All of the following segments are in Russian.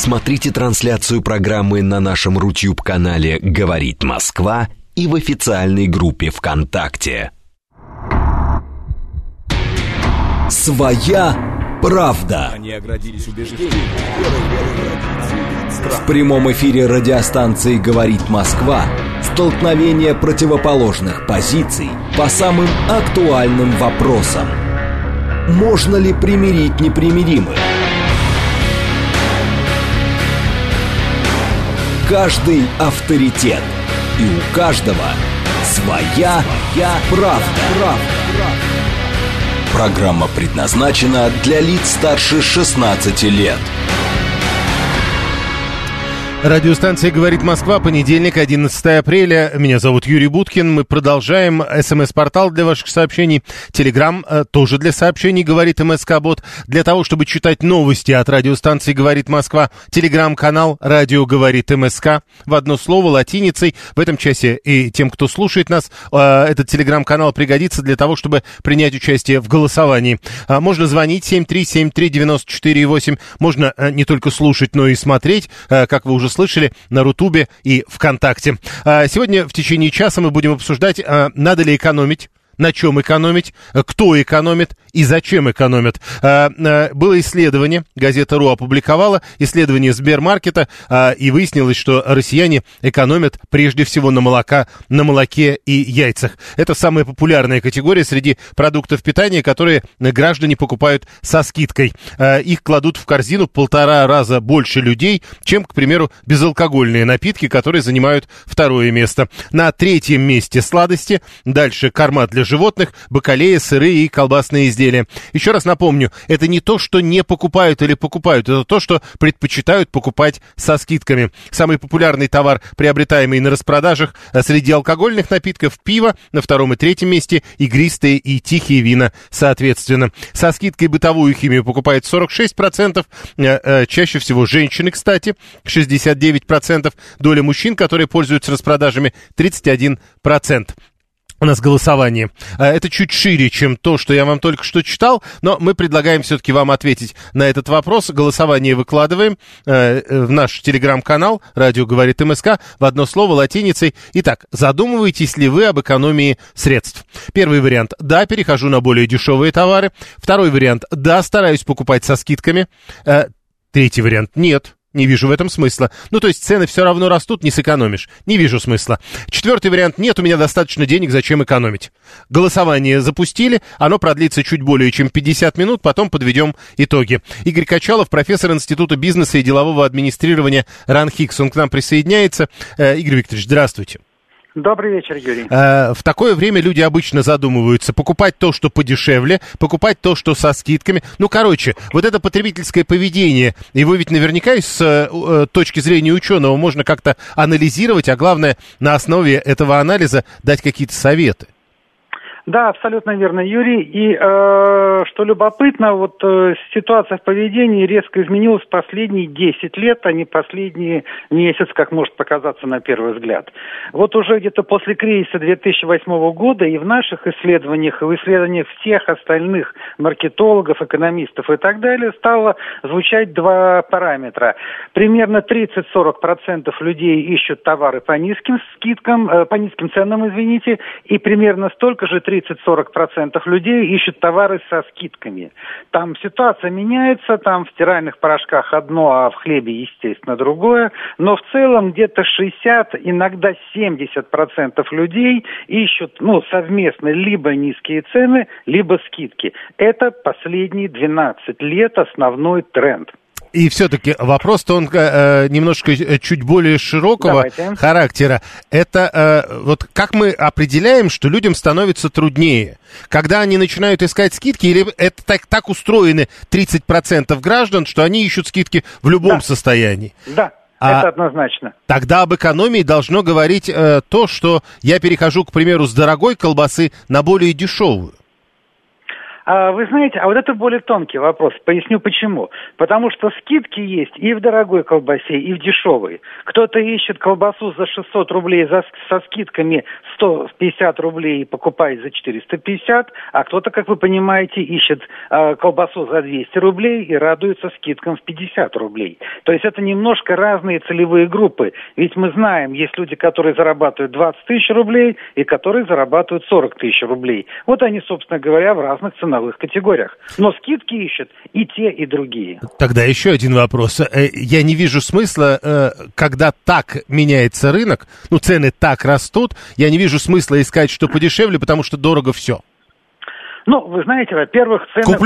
Смотрите трансляцию программы на нашем Рутюб-канале «Говорит Москва» и в официальной группе ВКонтакте. Своя правда. Они оградились убеждением. В прямом эфире радиостанции «Говорит Москва» столкновение противоположных позиций по самым актуальным вопросам. Можно ли примирить непримиримых? Каждый авторитет, и у каждого своя правда. Программа предназначена для лиц старше 16 лет. Радиостанция «Говорит Москва», понедельник, 11 апреля. Меня зовут Юрий Буткин. Мы продолжаем. СМС-портал для ваших сообщений. Телеграм тоже для сообщений «Говорит МСК-бот». Для того, чтобы читать новости от радиостанции «Говорит Москва», телеграм-канал «Радио говорит МСК». В одно слово, латиницей. В этом часе и тем, кто слушает нас, этот телеграм-канал пригодится для того, чтобы принять участие в голосовании. Можно звонить 7373948. Можно не только слушать, но и смотреть, как вы уже слышали, на Рутубе и ВКонтакте. Сегодня в течение часа мы будем обсуждать, надо ли экономить, на чем экономить, кто экономит и зачем экономят. Было исследование, газета «РУ» опубликовала исследование Сбермаркета, и выяснилось, что россияне экономят прежде всего на молоке и яйцах. Это самая популярная категория среди продуктов питания, которые граждане покупают со скидкой. Их кладут в корзину в 1,5 раза больше людей, чем, к примеру, безалкогольные напитки, которые занимают 2-е место. На 3-м месте сладости, дальше корма для животных, бакалея, сыры и колбасные изделия. Еще раз напомню, это не то, что не покупают или покупают, это то, что предпочитают покупать со скидками. Самый популярный товар, приобретаемый на распродажах среди алкогольных напитков, пиво, на 2-м и 3-м месте игристые и тихие вина, соответственно. Со скидкой бытовую химию покупает 46%, чаще всего женщины, кстати, 69%, доля мужчин, которые пользуются распродажами, 31%. У нас голосование. Это чуть шире, чем то, что я вам только что читал, но мы предлагаем все-таки вам ответить на этот вопрос. Голосование выкладываем в наш телеграм-канал «Радио говорит МСК» в одно слово латиницей. Итак, задумываетесь ли вы об экономии средств? Первый вариант – да, перехожу на более дешевые товары. Второй вариант – да, стараюсь покупать со скидками. Третий вариант – нет. Не вижу в этом смысла. Ну, то есть цены все равно растут, не сэкономишь. Не вижу смысла. 4-й вариант. Нет, у меня достаточно денег, зачем экономить? Голосование запустили. Оно продлится чуть более чем 50 минут. Потом подведем итоги. Игорь Качалов, профессор Института бизнеса и делового администрирования РАНХИКС. Он к нам присоединяется. Игорь Викторович, здравствуйте. Добрый вечер, Юрий. В такое время люди обычно задумываются, покупать то, что подешевле, покупать то, что со скидками. Ну, короче, вот это потребительское поведение, его ведь наверняка с точки зрения ученого можно как-то анализировать, а главное, на основе этого анализа дать какие-то советы. Да, абсолютно верно, Юрий. И что любопытно, вот ситуация в поведении резко изменилась последние 10 лет, а не последний месяц, как может показаться на первый взгляд. Вот уже где-то после кризиса 2008 года и в наших исследованиях, и в исследованиях всех остальных маркетологов, экономистов и так далее стало звучать два параметра. Примерно 30-40% людей ищут товары по низким скидкам, по низким ценам, извините, и примерно столько же 30-40% людей ищут товары со скидками. Там ситуация меняется, там в стиральных порошках одно, а в хлебе, естественно, другое. Но в целом где-то 60, иногда 70% людей ищут совместно либо низкие цены, либо скидки. Это последние 12 лет основной тренд. И все-таки вопрос-то он немножко чуть более широкого характера. Это вот как мы определяем, что людям становится труднее? Когда они начинают искать скидки, или это так устроены 30% граждан, что они ищут скидки в любом состоянии? Да. Это однозначно. Тогда об экономии должно говорить то, что я перехожу, к примеру, с дорогой колбасы на более дешевую. Вы знаете, а вот это более тонкий вопрос. Поясню почему. Потому что скидки есть и в дорогой колбасе, и в дешевой. Кто-то ищет колбасу за 600 рублей со скидками 150 рублей и покупает за 450, а кто-то, как вы понимаете, ищет колбасу за 200 рублей и радуется скидкам в 50 рублей. То есть это немножко разные целевые группы. Ведь мы знаем, есть люди, которые зарабатывают 20 тысяч рублей и которые зарабатывают 40 тысяч рублей. Вот они, собственно говоря, в разных ценовых категориях. Но скидки ищут и те, и другие. Тогда еще один вопрос. Я не вижу смысла, когда так меняется рынок, цены так растут, я не вижу смысла искать что подешевле, потому что дорого все. Вы знаете, во-первых, цены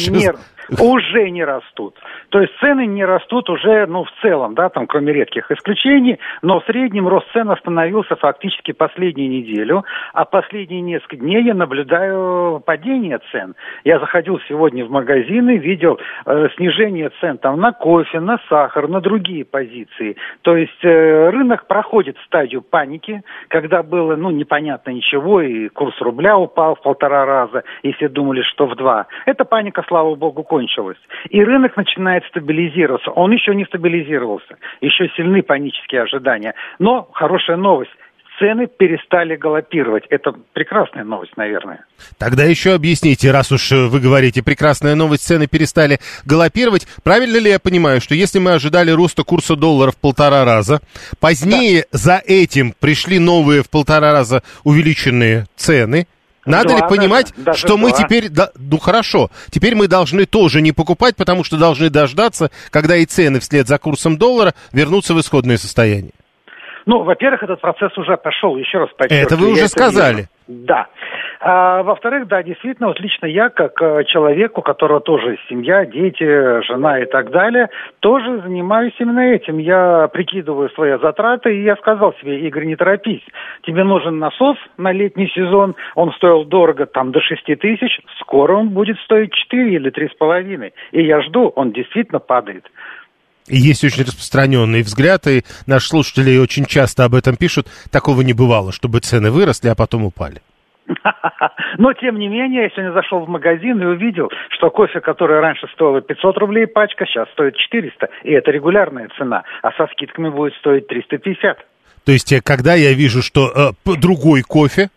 уже не растут. То есть цены не растут уже, в целом, да, там, кроме редких исключений, но в среднем рост цен остановился фактически последнюю неделю, а последние несколько дней я наблюдаю падение цен. Я заходил сегодня в магазины, видел снижение цен там на кофе, на сахар, на другие позиции. То есть рынок проходит стадию паники, когда было, непонятно ничего, и курс рубля упал в 1,5 раза, и все думали, что в 2. Эта паника, слава богу, кончилась. И рынок начинает стабилизироваться. Он еще не стабилизировался. Еще сильны панические ожидания. Но хорошая новость. Цены перестали галопировать. Это прекрасная новость, наверное. Тогда еще объясните, раз уж вы говорите, прекрасная новость, цены перестали галопировать. Правильно ли я понимаю, что если мы ожидали роста курса доллара в 1,5 раза, позднее за этим пришли новые в 1,5 раза увеличенные цены, надо ли понимать, что мы теперь, хорошо, теперь мы должны тоже не покупать, потому что должны дождаться, когда и цены вслед за курсом доллара вернутся в исходное состояние? Во-первых, этот процесс уже пошел, еще раз подчеркиваю. Это вы уже сказали. Да. Во-вторых, да, действительно, лично я, как человек, у которого тоже есть семья, дети, жена и так далее, тоже занимаюсь именно этим. Я прикидываю свои затраты, и я сказал себе: Игорь, не торопись. Тебе нужен насос на летний сезон, он стоил дорого, там, до 6 тысяч, скоро он будет стоить 4 или 3,5. И я жду, он действительно падает. И есть очень распространенный взгляд, и наши слушатели очень часто об этом пишут. Такого не бывало, чтобы цены выросли, а потом упали. Но, тем не менее, я сегодня зашел в магазин и увидел, что кофе, который раньше стоило 500 рублей пачка, сейчас стоит 400. И это регулярная цена, а со скидками будет стоить 350. То есть, когда я вижу, что другой кофе,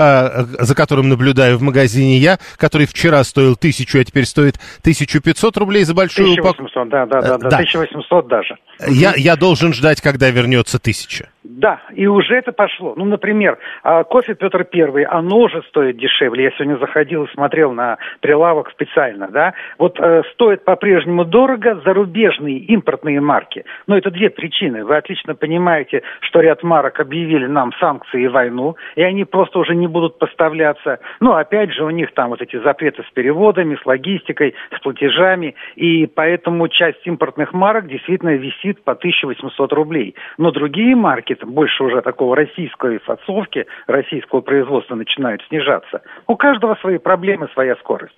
за которым наблюдаю в магазине я, который вчера стоил 1000, а теперь стоит 1500 рублей за большую упаковку. 1800, да, 1800 даже. Я должен ждать, когда вернется 1000. Да, и уже это пошло. Например, кофе Петр Первый, оно уже стоит дешевле. Я сегодня заходил и смотрел на прилавок специально, да. Стоит по-прежнему дорого зарубежные импортные марки. Это две причины. Вы отлично понимаете, что ряд марок объявили нам санкции и войну, и они просто уже не будут поставляться. Опять же, у них там эти запреты с переводами, с логистикой, с платежами, и поэтому часть импортных марок действительно висит по 1800 рублей. Но другие марки, больше уже такого российской фасовки, российского производства, начинают снижаться. У каждого свои проблемы, своя скорость.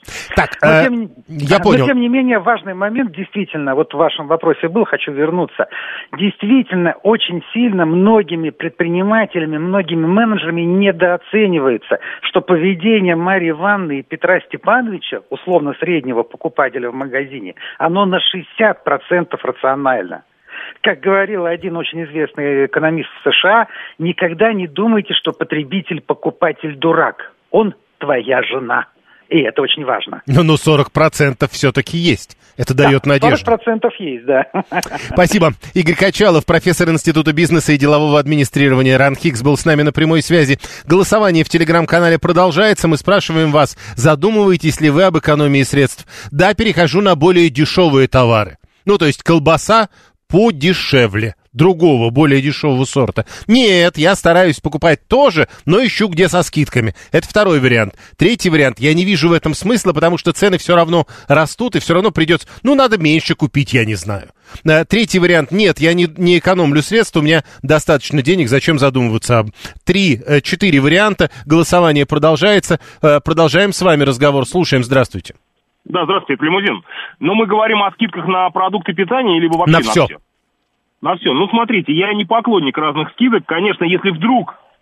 Я понял. Но, тем не менее, важный момент, действительно, в вашем вопросе был, хочу вернуться. Действительно, очень сильно многими предпринимателями, многими менеджерами недооценивается, что поведение Марьи Ивановны и Петра Степановича, условно среднего покупателя в магазине, оно на 60% рационально. Как говорил один очень известный экономист в США, никогда не думайте, что потребитель-покупатель дурак. Он твоя жена. И это очень важно. Но 40% все-таки есть. Это дает надежду. 40% есть, да. Спасибо. Игорь Качалов, профессор Института бизнеса и делового администрирования РАНХИКС, был с нами на прямой связи. Голосование в Телеграм-канале продолжается. Мы спрашиваем вас, задумываетесь ли вы об экономии средств? Да, перехожу на более дешевые товары. То есть колбаса подешевле другого, более дешевого сорта. Нет, я стараюсь покупать тоже, но ищу где со скидками. Это второй вариант. Третий вариант, я не вижу в этом смысла, потому что цены все равно растут, и все равно придется, надо меньше купить, я не знаю. Третий вариант, нет, я не экономлю средств, у меня достаточно денег, зачем задумываться? 3-4 варианта, голосование продолжается. Продолжаем с вами разговор, слушаем, здравствуйте. Да, здравствуйте, это Лимузин. Но мы говорим о скидках на продукты питания или вообще на все? На все. Смотрите, я не поклонник разных скидок. Конечно, если вдруг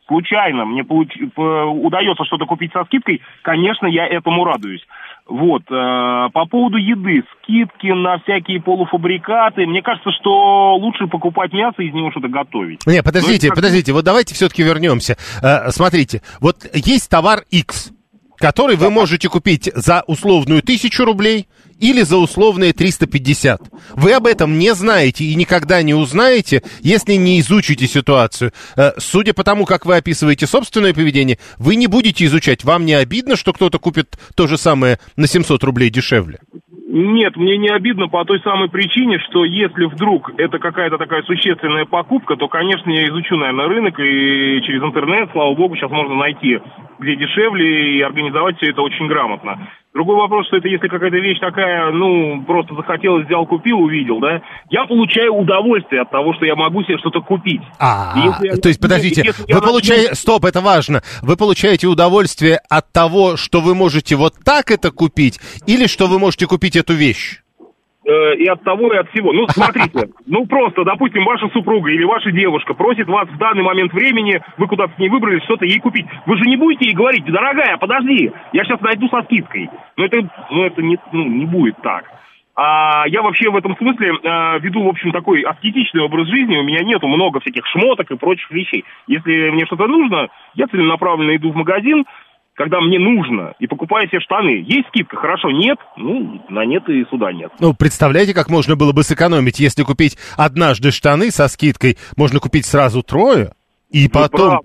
случайно мне удается что-то купить со скидкой, конечно, я этому радуюсь. Вот. По поводу еды, скидки на всякие полуфабрикаты, мне кажется, что лучше покупать мясо и из него что-то готовить. Не, подождите, вот давайте все-таки вернемся. Смотрите, вот есть товар X, который вы можете купить за условную 1000 рублей или за условные 350. Вы об этом не знаете и никогда не узнаете, если не изучите ситуацию. Судя по тому, как вы описываете собственное поведение, вы не будете изучать. Вам не обидно, что кто-то купит то же самое на 700 рублей дешевле? Нет, мне не обидно по той самой причине, что если вдруг это какая-то такая существенная покупка, то, конечно, я изучу, наверное, рынок, и через интернет, слава богу, сейчас можно найти, где дешевле, и организовать все это очень грамотно. Другой вопрос, что это если какая-то вещь такая, просто захотелось, взял, купил, увидел, да, я получаю удовольствие от того, что я могу себе что-то купить. То есть, подождите, стоп, это важно, вы получаете удовольствие от того, что вы можете вот так это купить, или что вы можете купить эту вещь? И от того, и от всего. Смотрите, просто, допустим, ваша супруга или ваша девушка просит вас в данный момент времени, вы куда-то с ней выбрались, что-то ей купить. Вы же не будете ей говорить: дорогая, подожди, я сейчас найду со скидкой. Это не будет так. А я вообще в этом смысле веду, в общем, такой аскетичный образ жизни. У меня нету много всяких шмоток и прочих вещей. Если мне что-то нужно, я целенаправленно иду в магазин, когда мне нужно, и покупаю себе штаны. Есть скидка, хорошо, нет, на нет и суда нет. Представляете, как можно было бы сэкономить, если купить однажды штаны со скидкой, можно купить сразу 3, и потом...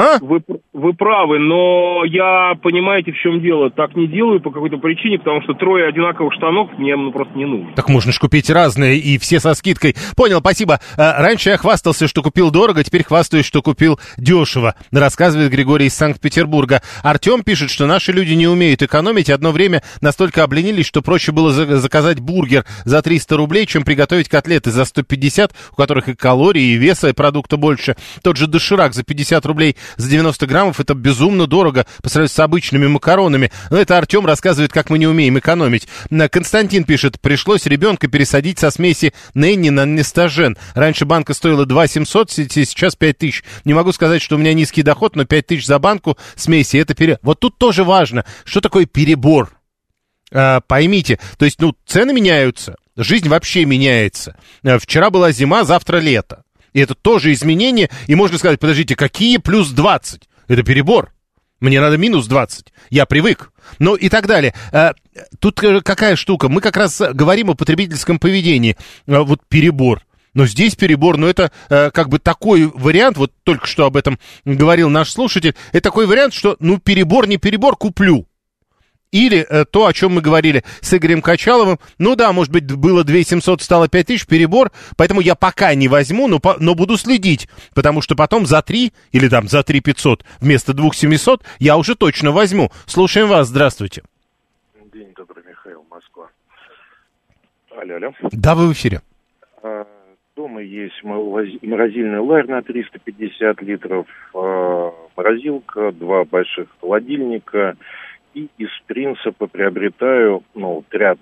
Вы правы, но я, понимаете, в чем дело, так не делаю по какой-то причине, потому что 3 одинаковых штанов мне просто не нужно. Так можно же купить разные, и все со скидкой. Понял, спасибо. Раньше я хвастался, что купил дорого, теперь хвастаюсь, что купил дешево, рассказывает Григорий из Санкт-Петербурга. Артем пишет, что наши люди не умеют экономить. Одно время настолько обленились, что проще было заказать бургер за 300 рублей, чем приготовить котлеты за 150, у которых и калорий, и веса, и продукта больше. Тот же доширак за 50 рублей за 90 граммов, это безумно дорого по сравнению с обычными макаронами. Но это Артем рассказывает, как мы не умеем экономить. Константин пишет, пришлось ребенка пересадить со смеси Ненни на Нестажен. Раньше банка стоила 2 700, сейчас 5 тысяч. Не могу сказать, что у меня низкий доход, но 5 тысяч за банку смеси, это Вот тут тоже важно, что такое перебор. Поймите, то есть, цены меняются, жизнь вообще меняется. Вчера была зима, завтра лето. И это тоже изменение, и можно сказать, подождите, какие плюс 20? Это перебор. Мне надо минус 20. Я привык. И так далее. Тут какая штука? Мы как раз говорим о потребительском поведении. Перебор. Но здесь перебор, это как бы такой вариант, вот только что об этом говорил наш слушатель, это такой вариант, что, перебор, не перебор, куплю. Или то, о чем мы говорили с Игорем Качаловым. Может быть, было 2 700, стало 5 тысяч, перебор. Поэтому я пока не возьму, но буду следить. Потому что потом за 3 или за 3 500 вместо 2 700 я уже точно возьму. Слушаем вас, здравствуйте. День добрый, Михаил, Москва. Алло. Да, вы в эфире. Дома есть морозильный ларь на 350 литров, морозилка, 2 больших холодильника. И из принципа приобретаю, ряд,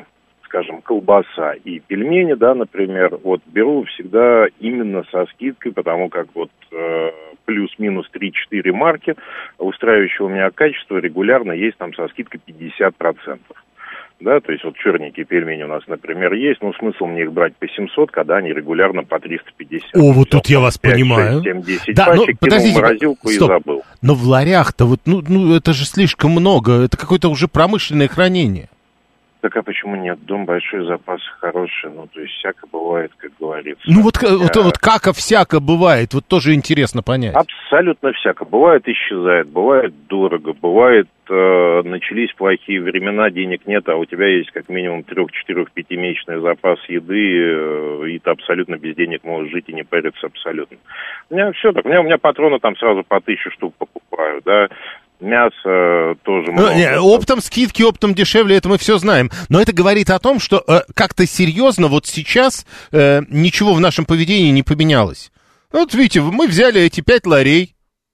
колбаса и пельмени, например, беру всегда именно со скидкой, потому как плюс-минус 3-4 марки устраивающего меня качества регулярно есть там со скидкой 50%. Да, то есть черненькие пельмени у нас, например, есть, но смысл мне их брать по 700, когда они регулярно по 350. Тут я вас 5, понимаю. 6, 7, 10 пачек, кинул в морозилку и забыл. Но в ларях-то это же слишком много, это какое-то уже промышленное хранение. Так а почему нет? Дом большой, запас хороший, то есть всяко бывает, как говорится. Как всяко бывает, тоже интересно понять. Абсолютно всяко. Бывает исчезает, бывает дорого, бывает начались плохие времена, денег нет, а у тебя есть как минимум 3-4-5-месячный запас еды, и ты абсолютно без денег можешь жить и не париться абсолютно. У меня все так, у меня патроны там сразу по 1000 штук покупаю, да. Мясо тоже много. Оптом скидки, оптом дешевле, это мы все знаем. Но это говорит о том, что как-то серьезно сейчас ничего в нашем поведении не поменялось. Видите, мы взяли эти 5 ларей,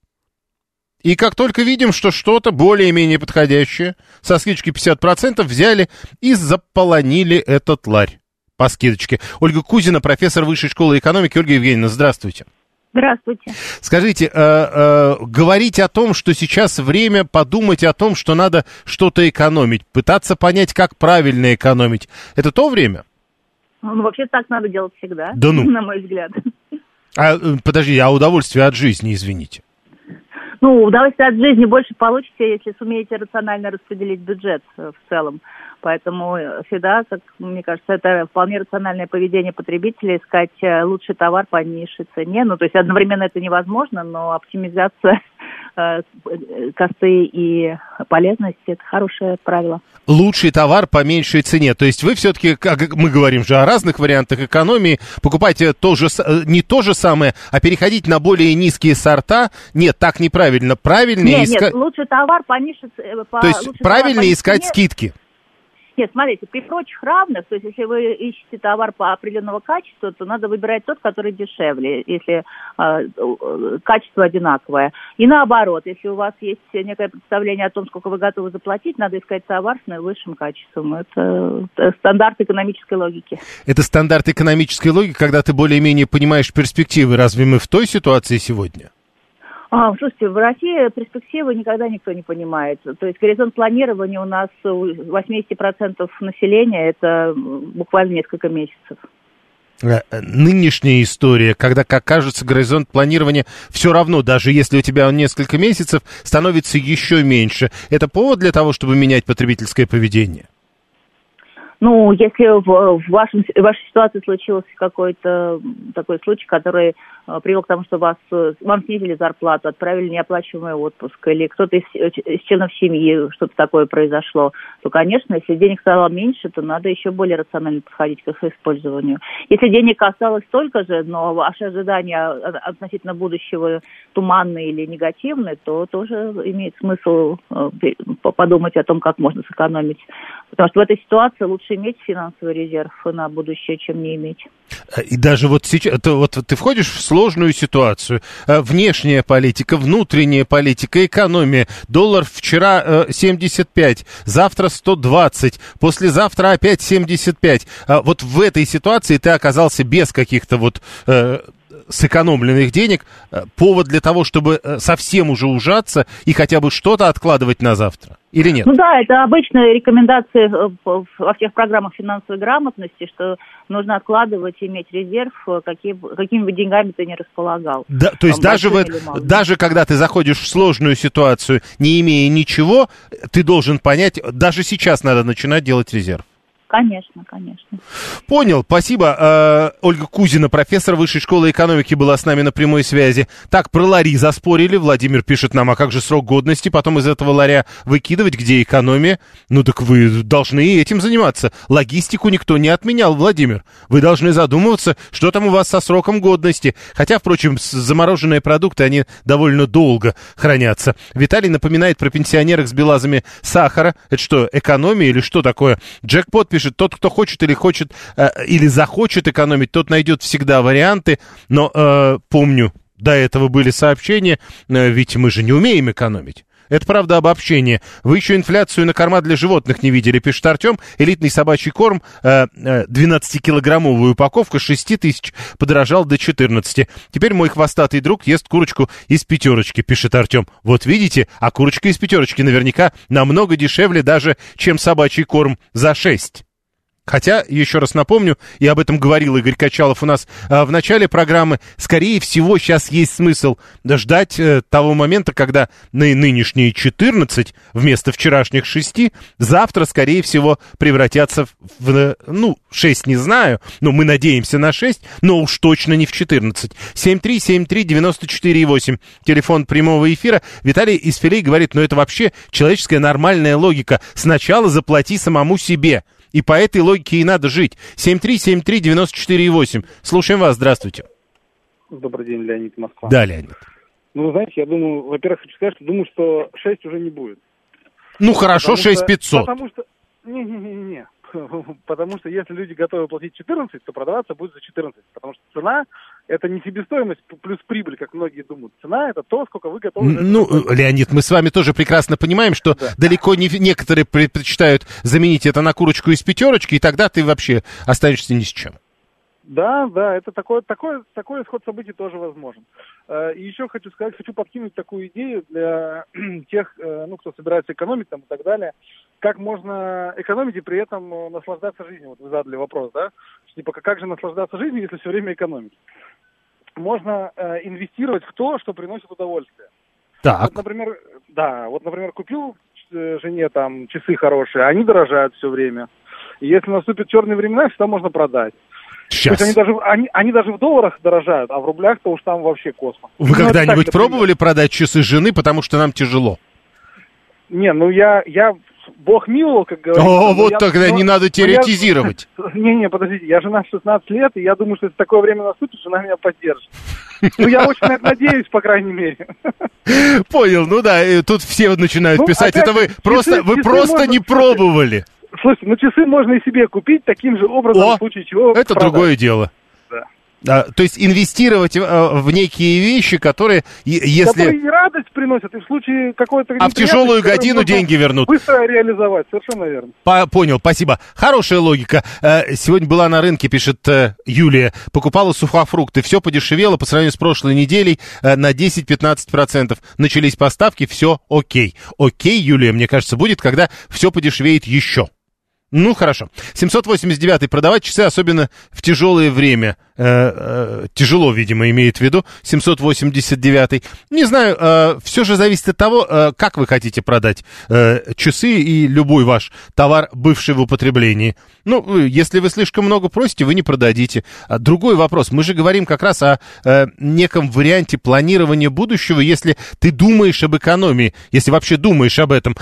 и как только видим, что что-то более-менее подходящее, со скидочкой 50%, взяли и заполонили этот ларь по скидочке. Ольга Кузина, профессор Высшей школы экономики. Ольга Евгеньевна, здравствуйте. Здравствуйте. Скажите, говорить о том, что сейчас время подумать о том, что надо что-то экономить, пытаться понять, как правильно экономить, это то время? Ну, вообще так надо делать всегда, да ну. на мой взгляд. Подожди, а удовольствие от жизни, извините? Ну, удовольствие от жизни больше получите, если сумеете рационально распределить бюджет в целом. Поэтому всегда, как мне кажется, это вполне рациональное поведение потребителя, искать лучший товар по низшей цене. Ну, то есть одновременно это невозможно, но оптимизация косты и полезности – это хорошее правило. Лучший товар по меньшей цене. То есть вы все-таки, как мы говорим же о разных вариантах экономии, покупаете не то же самое, а переходить на более низкие сорта. Нет, так неправильно. Правильнее Нет, лучший товар по низшей цене. То есть правильнее искать скидки. Нет, смотрите, при прочих равных, то есть если вы ищете товар по определенного качества, то надо выбирать тот, который дешевле, если качество одинаковое. И наоборот, если у вас есть некое представление о том, сколько вы готовы заплатить, надо искать товар с наивысшим качеством. Это стандарт экономической логики. Это стандарт экономической логики, когда ты более-менее понимаешь перспективы. Разве мы в той ситуации сегодня? Слушайте, в России перспективы никогда никто не понимает. То есть горизонт планирования у нас у 80% населения это буквально несколько месяцев. Нынешняя история, когда, как кажется, горизонт планирования все равно, даже если у тебя он несколько месяцев, становится еще меньше. Это повод для того, чтобы менять потребительское поведение? Ну, если в вашей ситуации случился какой-то такой случай, который привел к тому, что вам снизили зарплату, отправили неоплачиваемый отпуск, или кто-то из членов семьи, что-то такое произошло, то, конечно, если денег стало меньше, то надо еще более рационально подходить к их использованию. Если денег осталось столько же, но ваши ожидания относительно будущего туманные или негативные, то тоже имеет смысл подумать о том, как можно сэкономить. Потому что в этой ситуации лучше иметь финансовый резерв на будущее, чем не иметь. И даже вот сейчас, вот ты входишь в сложную ситуацию. Внешняя политика, внутренняя политика, экономия. Доллар вчера 75, завтра 120, послезавтра опять 75. Вот в этой ситуации ты оказался без каких-то вот сэкономленных денег. Повод для того, чтобы совсем уже ужаться и хотя бы что-то откладывать на завтра. Или нет? Ну да, это обычная рекомендация во всех программах финансовой грамотности, что нужно откладывать и иметь резерв, какими бы деньгами ты ни располагал. Да, то есть даже когда ты заходишь в сложную ситуацию, не имея ничего, ты должен понять, даже сейчас надо начинать делать резерв. Конечно, конечно. Понял, спасибо. Ольга Кузина, профессор Высшей школы экономики, была с нами на прямой связи. Так, про лари заспорили. Владимир пишет нам, а как же срок годности? Потом из этого ларя выкидывать, где экономия? Ну так вы должны этим заниматься. Логистику никто не отменял, Владимир. Вы должны задумываться, что там у вас со сроком годности. Хотя, впрочем, замороженные продукты, они довольно долго хранятся. Виталий напоминает про пенсионерок с белазами сахара. Это что, экономия или что такое? Джекпот пишет, тот, кто хочет или захочет экономить, тот найдет всегда варианты. Но помню, до этого были сообщения, ведь мы же не умеем экономить. Это, правда, обобщение. Вы еще инфляцию на корма для животных не видели, пишет Артем. Элитный собачий корм, 12-килограммовую упаковку с 6 тысяч подорожал до 14. Теперь мой хвостатый друг ест курочку из пятерочки, пишет Артем. Вот видите, а курочка из пятерочки наверняка намного дешевле даже, чем собачий корм за 6. Хотя, еще раз напомню, и об этом говорил Игорь Качалов у нас в начале программы, скорее всего, сейчас есть смысл ждать того момента, когда нынешние 14 вместо вчерашних 6 завтра, скорее всего, превратятся в 6 не знаю, но мы надеемся на 6, но уж точно не в 14. 7373948, телефон прямого эфира. Виталий из Филей говорит, это вообще человеческая нормальная логика. Сначала заплати самому себе. И по этой логике и надо жить. 7373948. Слушаем вас, здравствуйте. Добрый день, Леонид, Москва. Да, Леонид. Знаете, я думаю, во-первых, хочу сказать, что 6 уже не будет. Хорошо, 6500. Потому что... Не. Потому что если люди готовы платить 14, то продаваться будет за 14. Потому что цена – это не себестоимость плюс прибыль, как многие думают. Цена – это то, сколько вы готовы... Леонид, мы с вами тоже прекрасно понимаем, что далеко не некоторые предпочитают заменить это на курочку из пятерочки, и тогда ты вообще останешься ни с чем. Да, это такой исход событий тоже возможен. И еще хочу подкинуть такую идею для тех, кто собирается экономить там и так далее. Как можно экономить и при этом наслаждаться жизнью? Вот вы задали вопрос, да? Типа, как же наслаждаться жизнью, если все время экономить? Можно инвестировать в то, что приносит удовольствие. Так. Вот, например, купил жене там часы хорошие, они дорожают все время. И если наступят черные времена, всегда можно продать. Сейчас. То есть они даже в долларах дорожают, а в рублях-то уж там вообще космос. Вы когда-нибудь пробовали продать часы жены, потому что нам тяжело? Не, я Бог миловал, как говорится. Тогда не надо теоретизировать. Не, подождите, я жена 16 лет, и я думаю, что если такое время наступит, жена меня поддержит. Я очень на это надеюсь, по крайней мере. Понял, тут все начинают писать. Это вы просто не пробовали. Слушайте, часы можно и себе купить таким же образом, в случае чего это продать. Другое дело. Да. То есть инвестировать в некие вещи, которые, если... и радость приносят, и в случае какой-то... А в тяжелую годину деньги вернут. Быстро реализовать, совершенно верно. Понял, спасибо. Хорошая логика. Сегодня была на рынке, пишет Юлия, покупала сухофрукты, все подешевело по сравнению с прошлой неделей на 10-15%. Начались поставки, все окей. Окей, Юлия, мне кажется, будет, когда все подешевеет еще. Хорошо. 789-й. Продавать часы, особенно в тяжелое время. Тяжело, видимо, имеет в виду. 789-й. Не знаю, все же зависит от того, как вы хотите продать часы и любой ваш товар, бывший в употреблении. Если вы слишком много просите, вы не продадите. Другой вопрос. Мы же говорим как раз о неком варианте планирования будущего, если ты думаешь об экономии, если вообще думаешь об этом.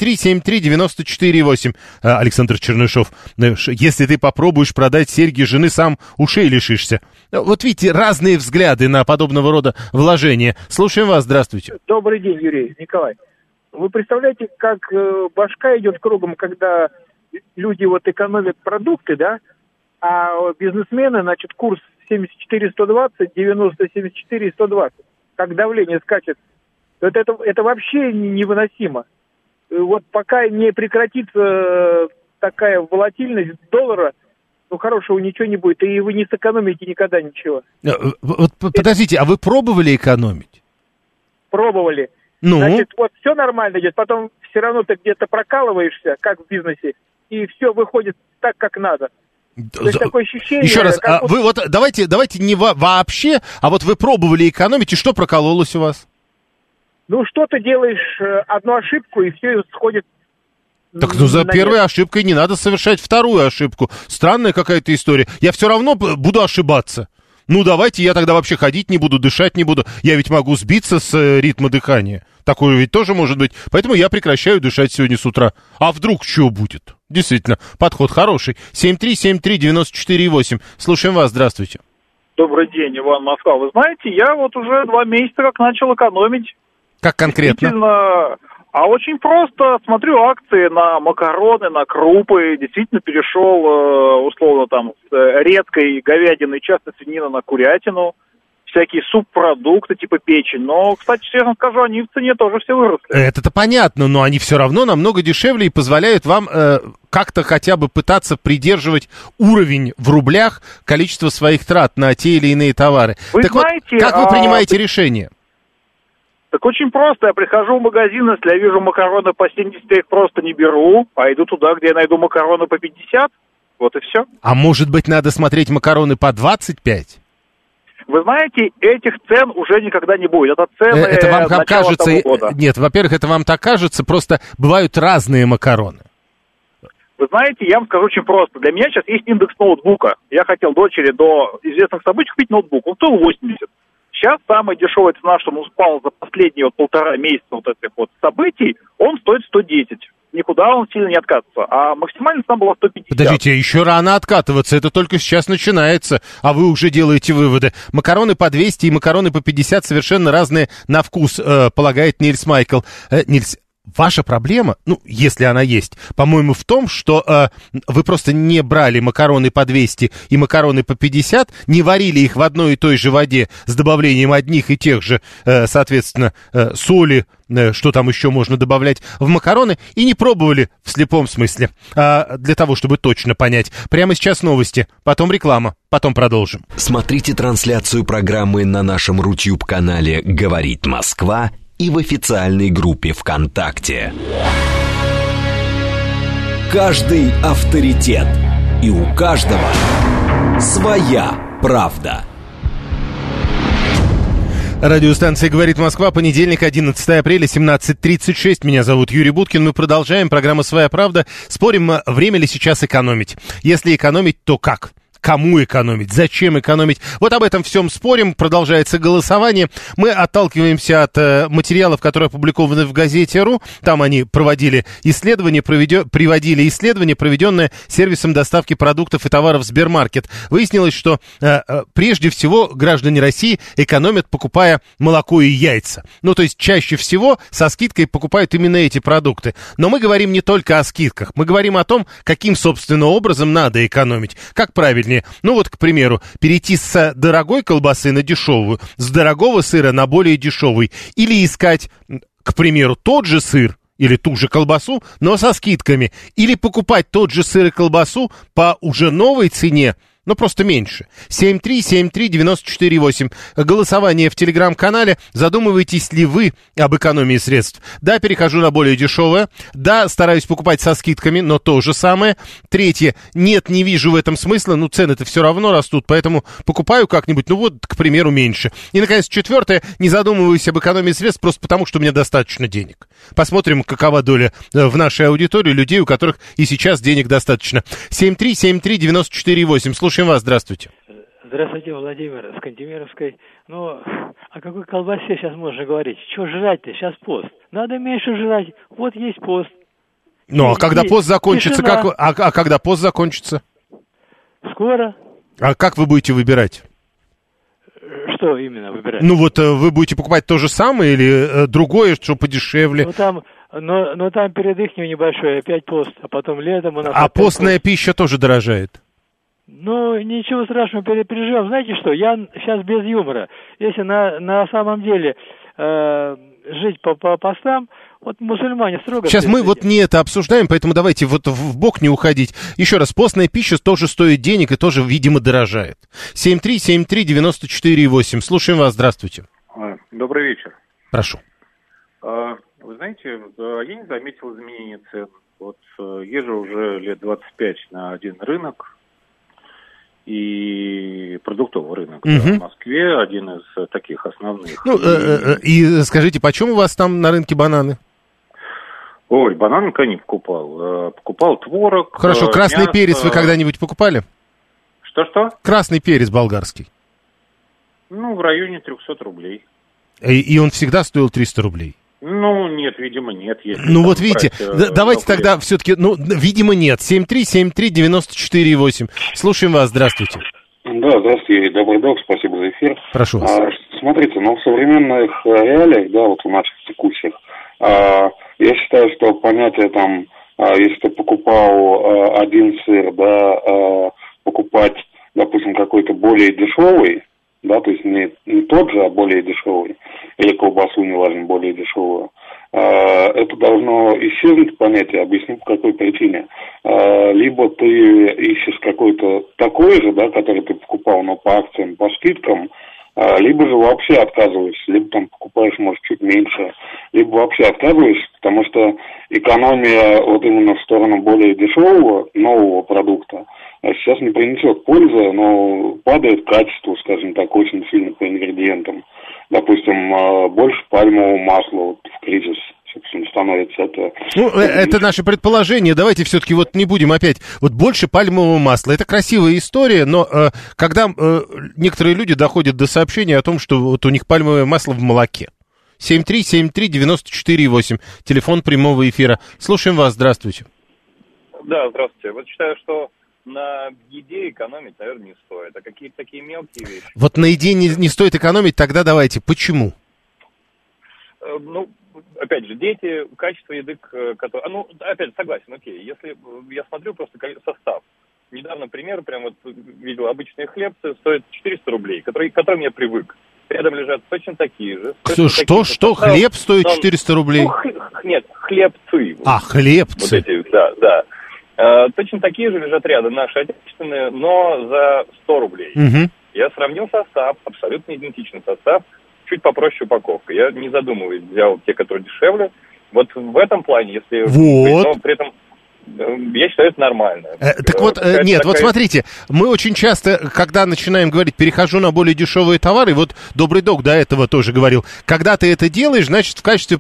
7373948. Александр Чернышов. Если ты попробуешь продать серьги жены, сам ушей лишишься. Вот видите, разные взгляды на подобного рода вложения. Слушаем вас, здравствуйте. Добрый день, Юрий, Николай. Вы представляете, как башка идет кругом, когда люди экономят продукты, да, а бизнесмены, курс 74-120, 90-74-120, как давление скачет. Это вообще невыносимо. Вот пока не прекратится такая волатильность доллара, хорошего ничего не будет, и вы не сэкономите никогда ничего. Подождите, а вы пробовали экономить? Пробовали. Все нормально идет, потом все равно ты где-то прокалываешься, как в бизнесе, и все выходит так, как надо. То есть такое ощущение... Еще раз, вы давайте не вообще, а вы пробовали экономить, и что прокололось у вас? Что ты делаешь одну ошибку, и все сходит. Так, за первой ошибкой не надо совершать вторую ошибку. Странная какая-то история. Я все равно буду ошибаться. Давайте я тогда вообще ходить не буду, дышать не буду. Я ведь могу сбиться с ритма дыхания. Такое ведь тоже может быть. Поэтому я прекращаю дышать сегодня с утра. А вдруг что будет? Действительно, подход хороший. 7373948. Слушаем вас, здравствуйте. Добрый день, Иван, Москва. Вы знаете, я уже 2 месяца как начал экономить. Как конкретно? Очень просто. Смотрю акции на макароны, на крупы. Действительно перешел, условно, с редкой говядины, часто свинина, на курятину. Всякие субпродукты, типа печень. Но, кстати, честно скажу, они в цене тоже все выросли. Это-то понятно, но они все равно намного дешевле и позволяют вам как-то хотя бы пытаться придерживать уровень в рублях количества своих трат на те или иные товары. Вы знаете, как вы принимаете решение? Так очень просто. Я прихожу в магазин, если я вижу макароны по 70, я их просто не беру, а иду туда, где я найду макароны по 50. Вот и все. А может быть, надо смотреть макароны по 25? Вы знаете, этих цен уже никогда не будет. Это цены это вам так кажется, того года. Нет, во-первых, это вам так кажется, просто бывают разные макароны. Вы знаете, я вам скажу очень просто. Для меня сейчас есть индекс ноутбука. Я хотел дочери до известных событий купить ноутбук. Он стоил 80. Сейчас самая дешевая цена, что он упал за последние 1,5 месяца этих событий, он стоит 110. Никуда он сильно не откатывается. А максимальная цена была 150. Подождите, еще рано откатываться. Это только сейчас начинается, а вы уже делаете выводы. Макароны по 200 и макароны по 50 совершенно разные на вкус, полагает Нильс Майкл. Нильс, Ваша проблема, ну, если она есть, по-моему, в том, что вы просто не брали макароны по 200 и макароны по 50, не варили их в одной и той же воде с добавлением одних и тех же, соответственно, соли, что там еще можно добавлять в макароны, и не пробовали в слепом смысле, для того, чтобы точно понять. Прямо сейчас новости, потом реклама, потом продолжим. Смотрите трансляцию программы на нашем Рутюб-канале «Говорит Москва» и в официальной группе ВКонтакте. Каждый авторитет, и у каждого своя правда. Радиостанция «Говорит Москва», понедельник, 11 апреля, 17:36. Меня зовут Юрий Буткин. Мы продолжаем. Программа «Своя правда». Спорим, время ли сейчас экономить? Если экономить, то как? Кому экономить? Зачем экономить? Вот об этом всем спорим. Продолжается голосование. Мы отталкиваемся от материалов, которые опубликованы в газете «Ру». Там они проводили исследование, приводили исследование, проведенное сервисом доставки продуктов и товаров «Сбермаркет». Выяснилось, что прежде всего граждане России экономят, покупая молоко и яйца. Ну, то есть чаще всего со скидкой покупают именно эти продукты. Но мы говорим не только о скидках. Мы говорим о том, каким, собственно, образом надо экономить. Как правильно? Ну вот, к примеру, перейти с дорогой колбасы на дешевую, с дорогого сыра на более дешевый. Или искать, к примеру, тот же сыр или ту же колбасу, но со скидками. Или покупать тот же сыр и колбасу по уже новой цене, но просто меньше. 7373948. Голосование в телеграм-канале. Задумываетесь ли вы об экономии средств? Да, перехожу на более дешевое. Да, стараюсь покупать со скидками, но то же самое. Третье. Нет, не вижу в этом смысла. Ну, цены-то все равно растут, поэтому покупаю как-нибудь, ну вот, к примеру, меньше. И, наконец, четвертое. Не задумываюсь об экономии средств просто потому, что у меня достаточно денег. Посмотрим, какова доля в нашей аудитории людей, у которых и сейчас денег достаточно. 7373948. Слушаем вас, здравствуйте. Здравствуйте, Владимир, с Кантемировской. Ну, о какой колбасе сейчас можно говорить? Что жрать-то? Сейчас пост. Надо меньше жрать. Вот есть пост. Ну, а когда пост закончится, когда пост закончится? Скоро. А как вы будете выбирать? Что именно выбирать? Ну, вот вы будете покупать то же самое или другое, что подешевле? Ну, там перед их небольшой опять пост, а потом летом у нас... А постная пища тоже дорожает? Ну, ничего страшного, переживем. Знаете что, я сейчас без юмора. Если на самом деле жить по постам, вот мусульмане строго... Сейчас мы вот не это обсуждаем, поэтому давайте вот в бок не уходить. Еще раз, постная пища тоже стоит денег и тоже, видимо, дорожает. 7373948. Слушаем вас, здравствуйте. Добрый вечер. Прошу. Вы знаете, я не заметил изменения цен. Вот езжу уже лет 25 на один рынок. И продуктовый рынок в Москве, один из таких основных. Ну, и скажите, почем у вас там на рынке бананы? Ой, бананы никогда не покупал. Покупал творог. Хорошо, красный мясо. перец вы когда-нибудь покупали? Что-что? Красный перец болгарский. Ну, в районе 300 рублей. И он всегда стоил 300 рублей? Ну, нет, видимо, нет. Ну, вот видите, давайте тогда все-таки, ну, видимо, нет. 7373948. Слушаем вас, здравствуйте. Да, здравствуйте, добрый день, спасибо за эфир. Прошу вас. Смотрите, ну, в современных реалиях, да, вот у наших текущих, я считаю, что понятие там, если ты покупал один сыр, да, покупать, допустим, какой-то более дешевый, да, то есть не тот же, а более дешевый, или колбасу, неважно, более дешевую, это должно исчезнуть понятие, объясню по какой причине. Либо ты ищешь какой-то такой же, да, который ты покупал, но по акциям, по скидкам, либо же вообще отказываешься, либо там покупаешь, может, чуть меньше, либо вообще отказываешься, потому что экономия вот именно в сторону более дешевого, нового продукта сейчас не принесет пользы, но падает качество, скажем так, очень сильно по ингредиентам. Допустим, больше пальмового масла вот в кризис, собственно, становится это... Ну, это наше предположение. Давайте все-таки вот не будем опять... Вот больше пальмового масла. Это красивая история, но когда некоторые люди доходят до сообщения о том, что вот у них пальмовое масло в молоке. 7373948. Телефон прямого эфира. Слушаем вас. Здравствуйте. Да, здравствуйте. Вот считаю, что на еде экономить, наверное, не стоит. А какие-то такие мелкие вещи... Вот на еде не стоит экономить, тогда давайте. Почему? Ну, опять же, дети, качество еды, которое... Ну, опять же, согласен, окей. Если я смотрю просто состав. Недавно пример, прям вот видел, обычные хлебцы стоят 400 рублей, к которым я привык. Рядом лежат точно такие же. Что? Хлеб стоит 400 рублей? Нет, хлебцы. Хлебцы. Вот эти, да. Точно такие же лежат рядом, наши отечественные, но за 100 рублей. Угу. Я сравнил состав, абсолютно идентичный состав, чуть попроще упаковка. Я, не задумываясь, взял те, которые дешевле. Вот в этом плане, если... Но при этом... Я считаю, это нормально. Вот смотрите, мы очень часто, когда начинаем говорить, перехожу на более дешевые товары, вот Добрый Док до этого тоже говорил, когда ты это делаешь, значит, в качестве,